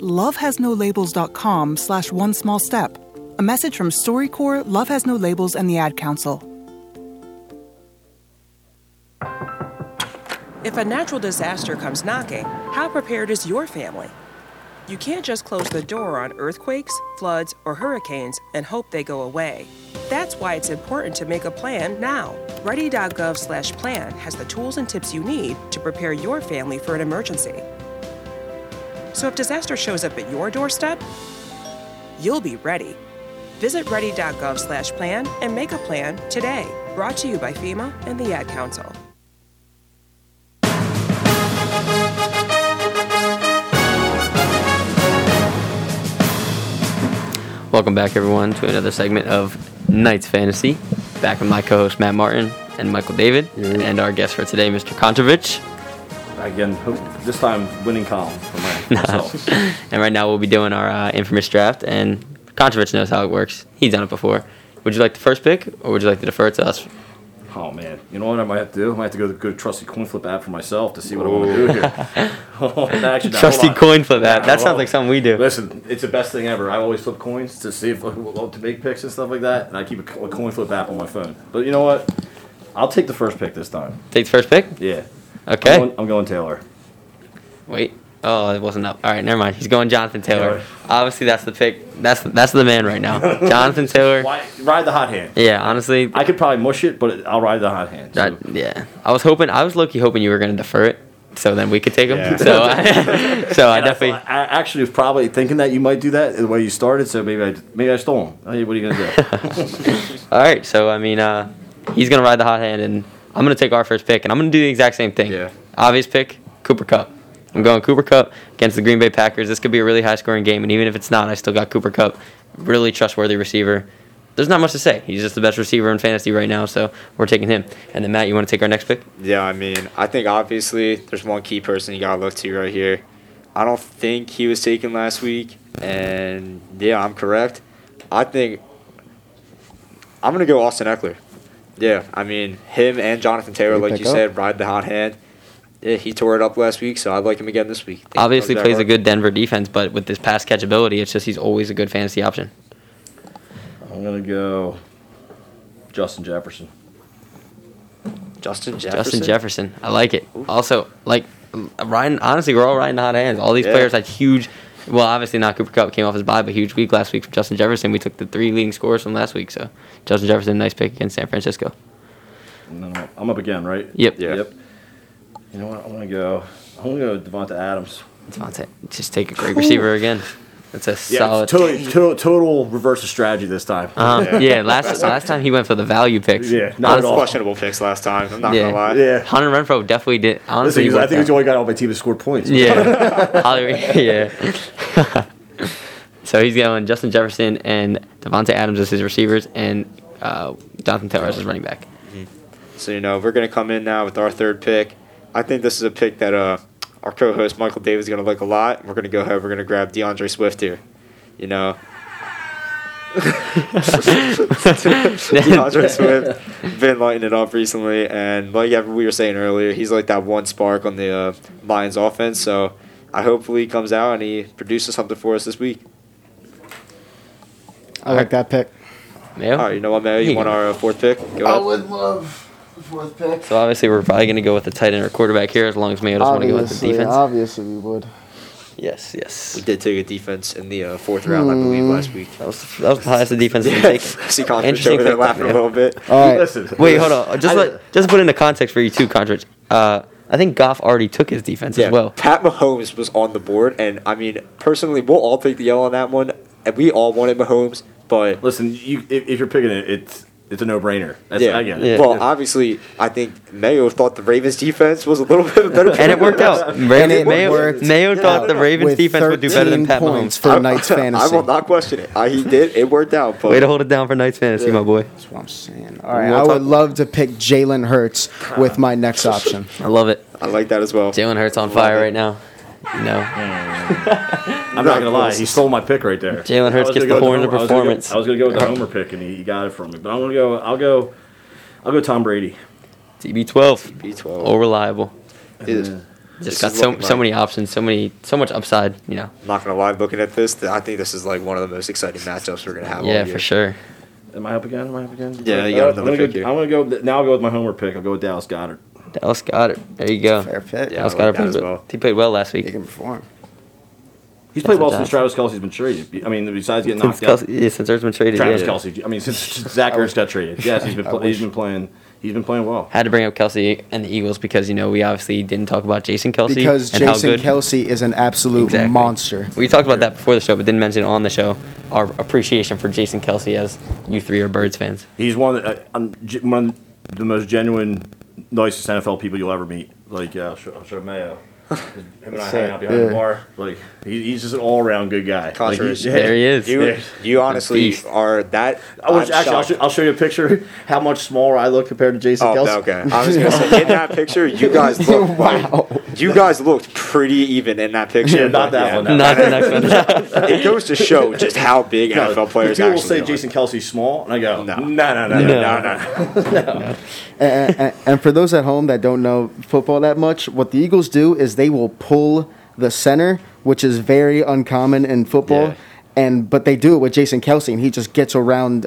lovehasnolabels.com/onesmallstep. A message from StoryCorps, Love Has No Labels, and the Ad Council. If a natural disaster comes knocking, how prepared is your family? You can't just close the door on earthquakes, floods, or hurricanes and hope they go away. That's why it's important to make a plan now. Ready.gov/plan has the tools and tips you need to prepare your family for an emergency. So if disaster shows up at your doorstep, you'll be ready. Visit ready.gov/plan and make a plan today. Brought to you by FEMA and the Ad Council. Welcome back, everyone, to another segment of Knights Fantasy. Back with my co-host Matt Martin and Michael David, and our guest for today, Mr. Kontrovich. Again, this time winning column for myself. And right now we'll be doing our infamous draft, and Kontrovich knows how it works. He's done it before. Would you like the first pick, or would you like to defer it to us? Oh, man. You know what I might have to do? I might have to go to the good trusty coin flip app for myself to see what I want to do here. Actually, Trusty coin flip app. That sounds like something we do. Listen, it's the best thing ever. I always flip coins to see if to make picks and stuff like that, and I keep a coin flip app on my phone. But you know what? I'll take the first pick this time. Take the first pick? Yeah. Okay. I'm going Taylor. Wait. Oh, it wasn't up. All right, never mind. He's going Jonathan Taylor. Obviously, that's the pick. That's the man right now. Jonathan Taylor. Ride the hot hand. Yeah, honestly. I could probably mush it, but I'll ride the hot hand. So. Yeah. I was low-key hoping you were going to defer it, so then we could take him. Yeah. So I definitely. I actually was probably thinking that you might do that the way you started, so maybe I stole him. Hey, what are you going to do? All right, so, I mean, he's going to ride the hot hand, and I'm going to take our first pick, and I'm going to do the exact same thing. Yeah. Obvious pick, Cooper Kupp. I'm going Cooper Kupp against the Green Bay Packers. This could be a really high-scoring game, and even if it's not, I still got Cooper Kupp. Really trustworthy receiver. There's not much to say. He's just the best receiver in fantasy right now, so we're taking him. And then, Matt, you want to take our next pick? Yeah, I mean, I think obviously there's one key person you got to look to right here. I don't think he was taken last week, and yeah, I'm correct. I think I'm going to go Austin Eckler. Yeah, I mean, him and Jonathan Taylor, like you said, ride the hot hand. Yeah, he tore it up last week, so I'd like him again this week. Obviously plays a good Denver defense, but with this pass catch ability, it's just he's always a good fantasy option. I'm going to go Justin Jefferson. Justin Jefferson. I like it. Also, like, Ryan, honestly, we're all riding the hot hands. All these players had huge, well, obviously not Cooper Kupp, came off his bye, but huge week last week from Justin Jefferson. We took the 3 leading scorers from last week, so Justin Jefferson, nice pick against San Francisco. No, I'm up again, right? Yep. You know what? I'm gonna go Devonta Adams. Devonta, just take a great receiver again. That's a solid. Total reverse of strategy this time. Yeah, last time he went for the value picks. Yeah, not at all. Questionable picks last time. I'm not gonna lie. Yeah, Hunter Renfrow definitely did. Honestly, listen, I think he's the only guy on my team that scored points. Yeah, yeah. So he's going Justin Jefferson and Devonta Adams as his receivers, and Jonathan Taylor as his running back. So we're gonna come in now with our third pick. I think this is a pick that our co-host Michael Davis is going to like a lot. We're going to go ahead. We're going to grab DeAndre Swift here. DeAndre Swift been lighting it up recently, and like we were saying earlier, he's like that one spark on the Lions offense. So I hopefully he comes out and he produces something for us this week. I like that pick. Mayo? All right, you know what, Mayo? You want our fourth pick? Go ahead. I would love the fourth pick. So obviously we're probably going to go with the tight end or quarterback here, as long as Mayo doesn't want to go with the defense. Obviously we would. Yes. We did take a defense in the fourth round, I believe, last week. That was the highest the defense has been taken. See Contrich over there laughing a little bit. All right. Listen, wait, hold on. Just to put into context for you too, Contrich. I think Goff already took his defense as well. Pat Mahomes was on the board, and I mean, personally, we'll all take the L on that one, and we all wanted Mahomes, but listen, if you're picking it, it's a no-brainer. I get it. Yeah. Well, obviously, I think Mayo thought the Ravens' defense was a little bit better. And it worked out. Mayo thought the Ravens' defense would do better than Pat Mahomes. For Knights Fantasy. I will not question it. He did. It worked out. But way to hold it down for Knights Fantasy, my boy. That's what I'm saying. All right, I would love to pick Jalen Hurts with my next option. I love it. I like that as well. Jalen Hurts on fire right now. No. I'm not gonna lie, he stole my pick right there. Jalen Hurts gets the horn of performance. I was gonna go with the Homer pick, and he got it from me. But I'm gonna go. I'll go Tom Brady. TB12. All reliable. Just got so many options, so much upside. I'm not gonna lie, looking at this, I think this is like one of the most exciting matchups we're gonna have. Yeah, all year. for sure. Am I up again? Yeah, you got another pick here. I'm gonna go. Now I'll go with my Homer pick. I'll go with Dallas Goedert. Dallas Goedert. There you go. Fair pick. Dallas Goedert he played well last week. He can perform. He's played well since Travis Kelce's been traded. I mean, besides getting knocked out. Since Ertz been traded. Travis Kelce. I mean, since Zach Ertz got traded. Yes, he's been playing. He's been playing well. Had to bring up Kelsey and the Eagles because, we obviously didn't talk about Jason Kelsey. Because and how Jason good. Kelsey is an absolute monster. We talked about that before the show, but didn't mention it on the show. Our appreciation for Jason Kelsey as you three are Birds fans. He's one of the most genuine, nicest NFL people you'll ever meet. Like, I'll show Mayo. Him and I hang out behind the bar. Like, he's just an all-around good guy. Like, there he is. You honestly are that. I'll show you a picture how much smaller I look compared to Jason Kelsey. Okay. I was gonna say in that picture, you guys look you guys looked pretty even in that picture. Yeah, not that one. Not the next one. It goes to show just how big NFL players people actually will say are. Jason Kelsey's small, and I go, no. And for those at home that don't know football that much, what the Eagles do is they will pull the center, which is very uncommon in football. Yeah. But they do it with Jason Kelsey, and he just gets around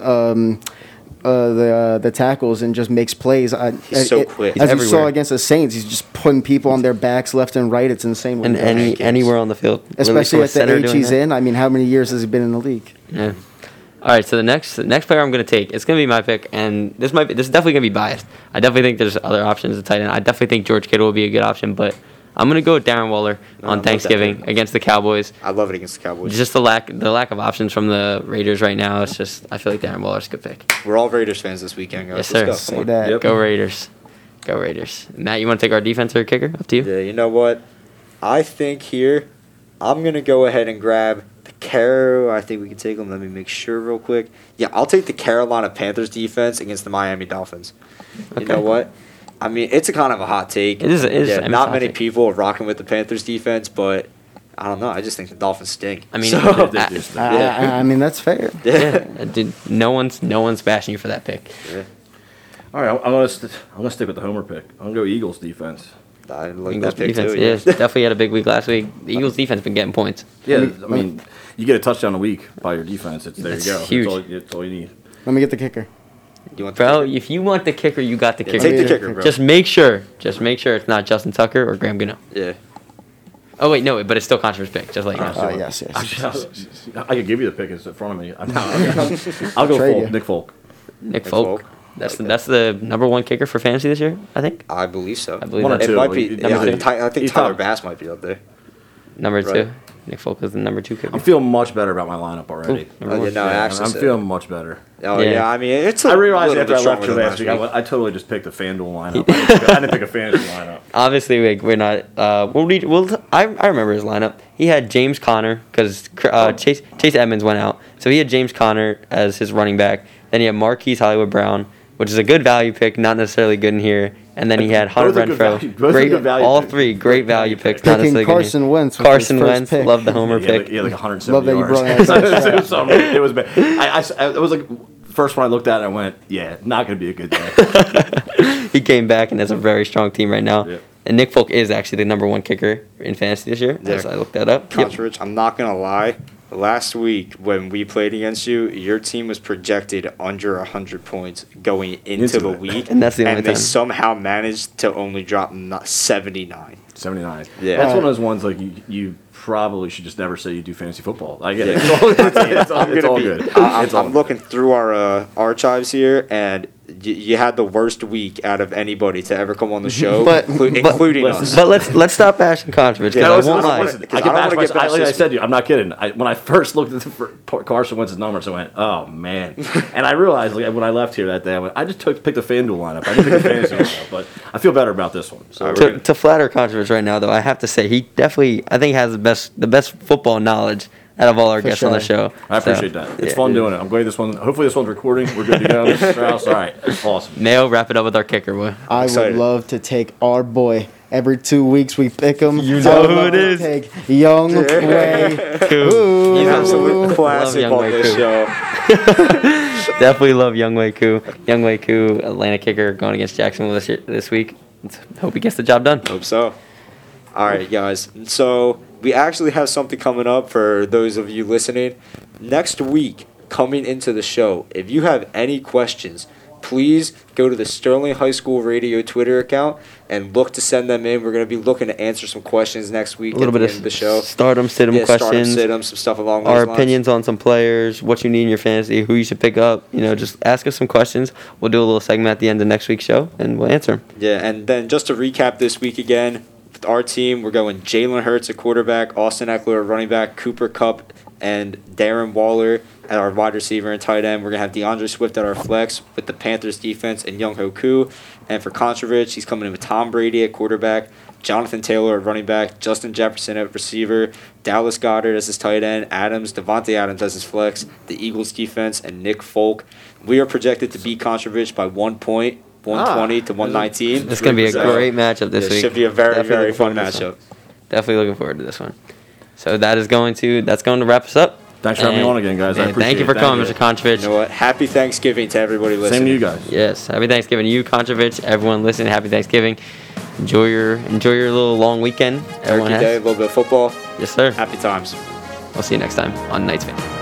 the tackles and just makes plays. He's so quick. As you saw against the Saints, he's just putting people on their backs left and right. It's insane. And anywhere on the field. Especially at the age he's in. in. I mean, how many years has he been in the league? Yeah. All right, so the next player I'm going to take, it's going to be my pick, and this is definitely going to be biased. I definitely think there's other options at tight end. I definitely think George Kittle will be a good option, but I'm going to go with Darren Waller on Thanksgiving against the Cowboys. I love it against the Cowboys. Just the lack of options from the Raiders right now. It's just I feel like Darren Waller's a good pick. We're all Raiders fans this weekend, guys. Yes, sir. Let's go. Say that. Yep. Go Raiders. Go Raiders. Matt, you want to take our defense or kicker? Up to you. Yeah, you know what? I think here I'm going to go ahead and grab the I think we can take them. Let me make sure real quick. Yeah, I'll take the Carolina Panthers defense against the Miami Dolphins. Okay. You know what? I mean, it's a kind of a hot take. It is. Not many people are rocking with the Panthers defense, but I don't know. I just think the Dolphins stink. I mean, I mean that's fair. Yeah, dude, no one's bashing you for that pick. Yeah. All right, I'm gonna stick with the homer pick. I'm gonna go Eagles defense. I like Eagles that pick defense. too. Yeah, definitely had a big week last week. The Eagles defense been getting points. Yeah, I mean, you get a touchdown a week by your defense. There you go. Huge. That's all you need. Let me get the kicker. If you want the kicker, you got the kicker. Take the kicker, bro. Just make sure it's not Justin Tucker or Graham Gano. Yeah. Oh wait, no, but it's still Controver's pick. Just like yes. I could give you the pick. It's in front of me. I'll go Folk. Nick Folk. Nick Folk. That's the number one kicker for fantasy this year, I think. I believe so. I believe one or that. two. It might be. Yeah, I think Tyler Bass might be up there. Number Right. 2. Nick Folk is the number 2 kicker. I'm feeling much better about my lineup already. I'm feeling much better. Oh yeah, I mean it's. I realized after I left you last week, I totally just picked a FanDuel lineup. I didn't pick a fantasy lineup. Obviously, we're not. I remember his lineup. He had James Conner because Chase Edmonds went out, so he had James Conner as his running back. Then he had Marquise Hollywood Brown, which is a good value pick, not necessarily good in here. And then he had Hunter Renfrow. All three great value picks. Not necessarily Carson Wentz. Carson Wentz, love the homer pick. Yeah, like 170 love that yards. you brought that. It was bad. It was like first one I looked at it, I went, yeah, not going to be a good day. He came back and has a very strong team right now. Yep. And Nick Folk is actually the number one kicker in fantasy this year. Yeah. As I looked that up. Rich, I'm not gonna lie. Last week when we played against you, your team was projected under 100 points going into the week, and that's the only and time. they somehow managed to only drop 79. 79. Yeah, that's one of those ones like you probably should just never say you do fantasy football. I get it. It's all good. I'm looking through our archives here, and you had the worst week out of anybody to ever come on the show, including us. But let's stop bashing Controversy. Yeah, I won't lie. Like I said, I'm not kidding. When I first looked at the Carson Wentz's numbers, I went, "Oh man!" And I realized when I left here that day, I just picked a FanDuel lineup. I didn't pick a fantasy lineup, but I feel better about this one. So to flatter Controversy right now, though, I have to say he definitely, I think, has the best football knowledge out of all our guests on the show. I appreciate that. It's fun doing it. I'm glad hopefully this one's recording. We're good to go. Mr. Strauss. All right. Awesome. Mayo, wrap it up with our kicker, boy. I would love to take our boy. Every 2 weeks we pick him. You know who it is. Take Young Wei Koo. He's absolute classic on this show. Definitely love Young Wei Koo. Young Wei Koo, Atlanta kicker, going against Jacksonville this week. Hope he gets the job done. Hope so. All right, guys. So we actually have something coming up for those of you listening. Next week, coming into the show, if you have any questions, please go to the Sterling High School Radio Twitter account and look to send them in. We're going to be looking to answer some questions next week A little at bit the end of the show. Stardom, sit-em Stardom, questions. sit-em, some stuff along those Our lines. opinions on some players, what you need in your fantasy, who you should pick up. Just ask us some questions. We'll do a little segment at the end of next week's show, and we'll answer them. Yeah, and then just to recap this week again, with our team, we're going Jalen Hurts at quarterback, Austin Eckler at running back, Cooper Kupp and Darren Waller at our wide receiver and tight end. We're going to have DeAndre Swift at our flex with the Panthers defense and Younghoe Koo. And for Kontrovich, he's coming in with Tom Brady at quarterback, Jonathan Taylor at running back, Justin Jefferson at receiver, Dallas Goedert as his tight end, Devontae Adams as his flex, the Eagles defense, and Nick Folk. We are projected to beat Kontrovich by 1 point, 120 to 119. It's going to be a great matchup this week. It should be a very, Definitely very looking fun forward to this matchup. one. Definitely looking forward to this one. So that's going to wrap us up. Thanks for having me on again, guys. I appreciate Thank you it. for Thank coming, you. Mr. Kontrovich. You know what? Happy Thanksgiving to everybody listening. Same to you guys. Yes, happy Thanksgiving to you, Kontrovich. Everyone listening, happy Thanksgiving. Enjoy your little long weekend. Turkey Day, a little bit of football. Yes, sir. Happy times. We'll see you next time on Knights Fan.